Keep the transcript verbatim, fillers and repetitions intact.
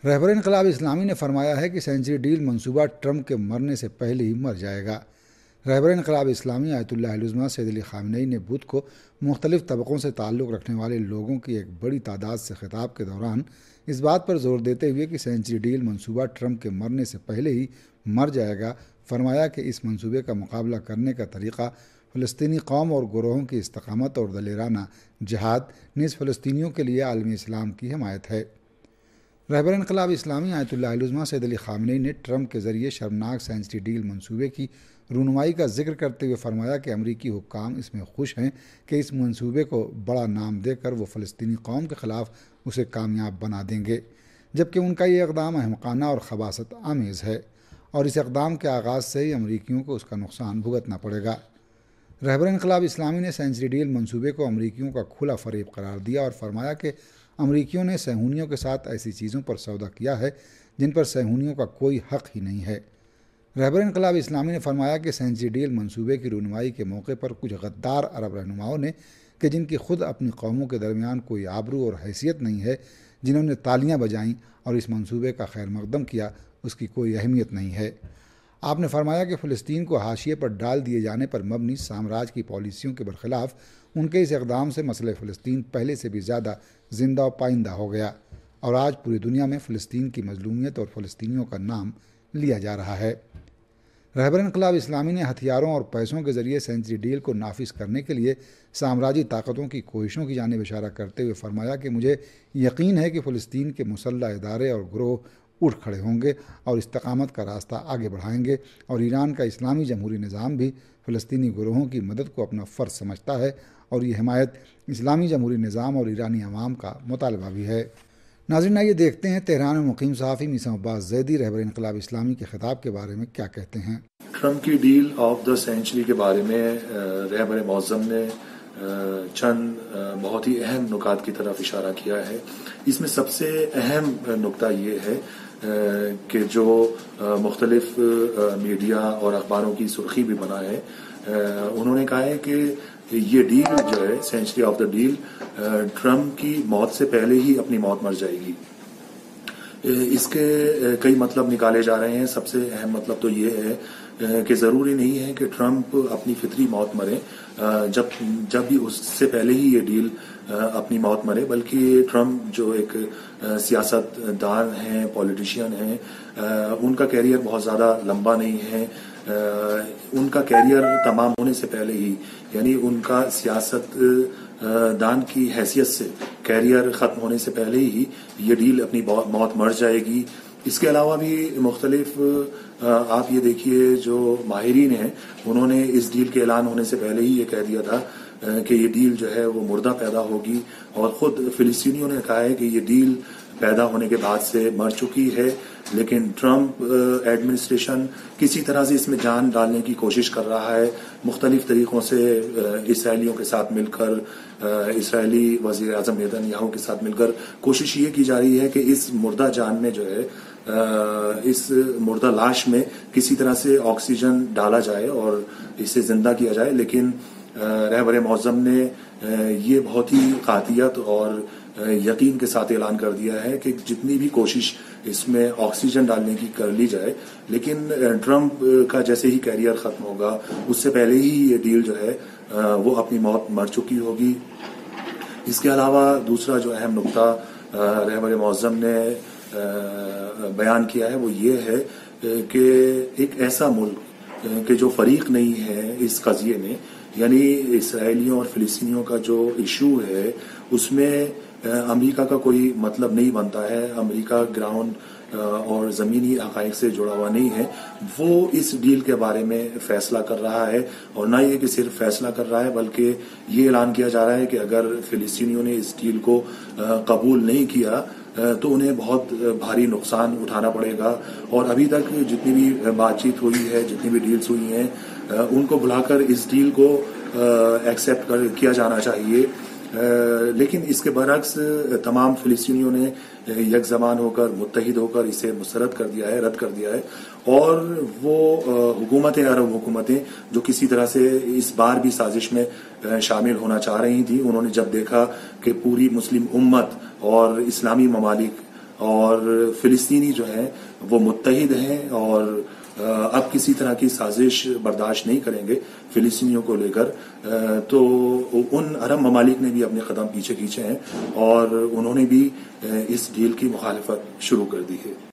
رہبر انقلاب اسلامی نے فرمایا ہے کہ سینچری ڈیل منصوبہ ٹرمپ کے مرنے سے پہلے ہی مر جائے گا۔ رہبر انقلاب اسلامی آیت اللہ العظمیٰ سید علی خامنئی نے بدھ کو مختلف طبقوں سے تعلق رکھنے والے لوگوں کی ایک بڑی تعداد سے خطاب کے دوران اس بات پر زور دیتے ہوئے کہ سینچری ڈیل منصوبہ ٹرمپ کے مرنے سے پہلے ہی مر جائے گا، فرمایا کہ اس منصوبے کا مقابلہ کرنے کا طریقہ فلسطینی قوم اور گروہوں کی استقامت اور دلیرانہ جہاد نیز فلسطینیوں کے لیے عالم اسلام کی حمایت ہے۔ رہبر انقلاب اسلامی آیت اللہ العظمیٰ سید علی خامنئی نے ٹرمپ کے ذریعے شرمناک سینچری ڈیل منصوبے کی رونمائی کا ذکر کرتے ہوئے فرمایا کہ امریکی حکام اس میں خوش ہیں کہ اس منصوبے کو بڑا نام دے کر وہ فلسطینی قوم کے خلاف اسے کامیاب بنا دیں گے، جبکہ ان کا یہ اقدام احمقانہ اور خباثت آمیز ہے اور اس اقدام کے آغاز سے ہی امریکیوں کو اس کا نقصان بھگتنا پڑے گا۔ رہبر انقلاب اسلامی نے سینچری ڈیل منصوبے کو امریکیوں کا کھلا فریب قرار دیا اور فرمایا کہ امریکیوں نے صہیونیوں کے ساتھ ایسی چیزوں پر سودا کیا ہے جن پر صہیونیوں کا کوئی حق ہی نہیں ہے۔ رہبر انقلاب اسلامی نے فرمایا کہ سینچری ڈیل منصوبے کی رونمائی کے موقع پر کچھ غدار عرب رہنماؤں نے کہ جن کی خود اپنی قوموں کے درمیان کوئی آبرو اور حیثیت نہیں ہے، جنہوں نے تالیاں بجائیں اور اس منصوبے کا خیر مقدم کیا، اس کی کوئی اہمیت نہیں ہے۔ آپ نے فرمایا کہ فلسطین کو حاشیے پر ڈال دیے جانے پر مبنی سامراج کی پالیسیوں کے برخلاف ان کے اس اقدام سے مسئلہ فلسطین پہلے سے بھی زیادہ زندہ و پائندہ ہو گیا اور آج پوری دنیا میں فلسطین کی مظلومیت اور فلسطینیوں کا نام لیا جا رہا ہے۔ رہبر انقلاب اسلامی نے ہتھیاروں اور پیسوں کے ذریعے سینچری ڈیل کو نافذ کرنے کے لیے سامراجی طاقتوں کی کوششوں کی جانب اشارہ کرتے ہوئے فرمایا کہ مجھے یقین ہے کہ فلسطین کے مسلح ادارے اور گروہ اٹھ کھڑے ہوں گے اور استقامت کا راستہ آگے بڑھائیں گے، اور ایران کا اسلامی جمہوری نظام بھی فلسطینی گروہوں کی مدد کو اپنا فرض سمجھتا ہے اور یہ حمایت اسلامی جمہوری نظام اور ایرانی عوام کا مطالبہ بھی ہے۔ ناظرین، آئیے دیکھتے ہیں تہران میں مقیم صحافی میثم عباس زیدی رہبر انقلاب اسلامی کے خطاب کے بارے میں کیا کہتے ہیں۔ ٹرمپ کی ڈیل آف دا سینچری کے بارے میں رہبر معظم نے چند بہت ہی اہم نکات کی طرف اشارہ کیا ہے۔ اس میں سب سے اہم نکتہ یہ ہے کہ جو مختلف میڈیا اور اخباروں کی سرخی بھی بنا ہے، انہوں نے کہا ہے کہ یہ ڈیل جو ہے century of the deal Trump کی موت سے پہلے ہی اپنی موت مر جائے گی۔ اس کے کئی مطلب نکالے جا رہے ہیں۔ سب سے اہم مطلب تو یہ ہے کہ ضروری نہیں ہے کہ ٹرمپ اپنی فطری موت مرے جب جب بھی اس سے پہلے ہی یہ ڈیل اپنی موت مرے، بلکہ ٹرمپ جو ایک سیاست دان ہیں، پولیٹیشین ہیں، ان کا کیریئر بہت زیادہ لمبا نہیں ہے۔ ان کا کیریئر تمام ہونے سے پہلے ہی، یعنی ان کا سیاست دان کی حیثیت سے کیریئر ختم ہونے سے پہلے ہی یہ ڈیل اپنی موت مر جائے گی۔ اس کے علاوہ بھی مختلف آپ یہ دیکھیے جو ماہرین ہیں، انہوں نے اس ڈیل کے اعلان ہونے سے پہلے ہی یہ کہہ دیا تھا کہ یہ ڈیل جو ہے وہ مردہ پیدا ہوگی، اور خود فلسطینیوں نے کہا ہے کہ یہ ڈیل پیدا ہونے کے بعد سے مر چکی ہے، لیکن ٹرمپ ایڈمنسٹریشن کسی طرح سے اس میں جان ڈالنے کی کوشش کر رہا ہے، مختلف طریقوں سے اسرائیلیوں کے ساتھ مل کر، اسرائیلی وزیر اعظم نیتن یاہو کے ساتھ مل کر کوشش یہ کی جا رہی ہے کہ اس مردہ جان میں جو ہے، اس مردہ لاش میں کسی طرح سے آکسیجن ڈالا جائے اور اسے زندہ کیا جائے، لیکن رہبر معظم نے یہ بہت ہی قاطعیت اور یقین کے ساتھ اعلان کر دیا ہے کہ جتنی بھی کوشش اس میں آکسیجن ڈالنے کی کر لی جائے، لیکن ٹرمپ کا جیسے ہی کیریئر ختم ہوگا اس سے پہلے ہی یہ ڈیل جو ہے وہ اپنی موت مر چکی ہوگی۔ اس کے علاوہ دوسرا جو اہم نقطہ رہبر معظم نے بیان کیا ہے وہ یہ ہے کہ ایک ایسا ملک کہ جو فریق نہیں ہے اس قضیے میں، یعنی اسرائیلیوں اور فلسطینیوں کا جو ایشو ہے اس میں امریکہ کا کوئی مطلب نہیں بنتا ہے، امریکہ گراؤنڈ اور زمینی حقائق سے جڑا ہوا نہیں ہے، وہ اس ڈیل کے بارے میں فیصلہ کر رہا ہے، اور نہ یہ کہ صرف فیصلہ کر رہا ہے بلکہ یہ اعلان کیا جا رہا ہے کہ اگر فلسطینیوں نے اس ڈیل کو قبول نہیں کیا تو انہیں بہت بھاری نقصان اٹھانا پڑے گا، اور ابھی تک جتنی بھی بات چیت ہوئی ہے، جتنی بھی ڈیلز ہوئی ہیں، ان کو بلا کر اس ڈیل کو ایکسیپٹ کیا جانا چاہیے، لیکن اس کے برعکس تمام فلسطینیوں نے یک زبان ہو کر، متحد ہو کر اسے مسترد کر دیا ہے، رد کر دیا ہے، اور وہ حکومتیں، عرب حکومتیں جو کسی طرح سے اس بار بھی سازش میں شامل ہونا چاہ رہی تھیں، انہوں نے جب دیکھا کہ پوری مسلم امت اور اسلامی ممالک اور فلسطینی جو ہیں وہ متحد ہیں اور اب کسی طرح کی سازش برداشت نہیں کریں گے فلسطینیوں کو لے کر. تو ان عرب ممالک نے بھی اپنے قدم پیچھے کھینچے ہیں اور انہوں نے بھی اس ڈیل کی مخالفت شروع کر دی ہے.